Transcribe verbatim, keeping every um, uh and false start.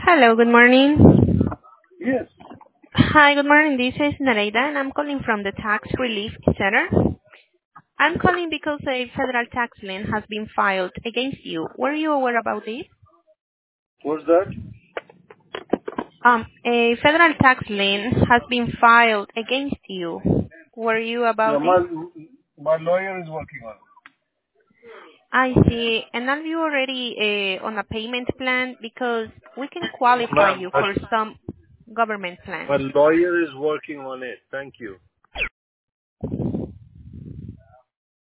Hello, good morning. Yes. Hi, good morning. This is Nereida, and I'm calling from the Tax Relief Center. I'm calling because a federal tax lien has been filed against you. Were you aware about this? What's that? Um, a federal tax lien has been filed against you. Were you Yeah, about my this? my lawyer is working on I see. And are you already uh, on a payment plan? Because we can it. qualify My, you my for some government my plans. lawyer is working on it. Thank you.